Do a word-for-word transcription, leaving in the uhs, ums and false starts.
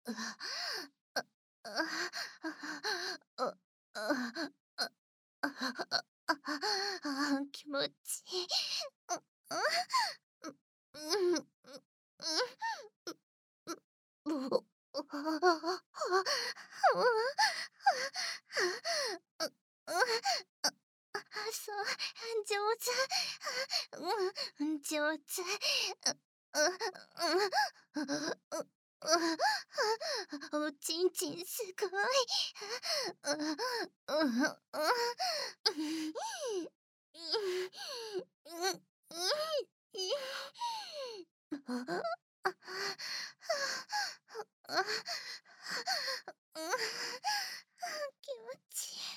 あ、気持ちいい。う、う、うん、う、う、う、う、お、ああ、は、う、う、う、あ、あ、そう、上手。うん、上手。う、う、う、う、う、おちんちんすごい。う、う、う、う、うん、気持ちいい。